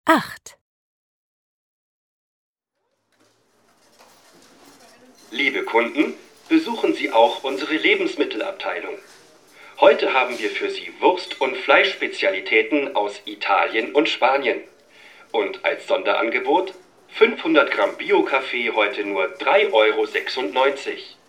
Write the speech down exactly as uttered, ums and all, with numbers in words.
acht. Liebe Kunden, besuchen Sie auch unsere Lebensmittelabteilung. Heute haben wir für Sie Wurst- und Fleischspezialitäten aus Italien und Spanien. Und als Sonderangebot fünfhundert Gramm Bio-Kaffee heute nur drei Euro sechsundneunzig.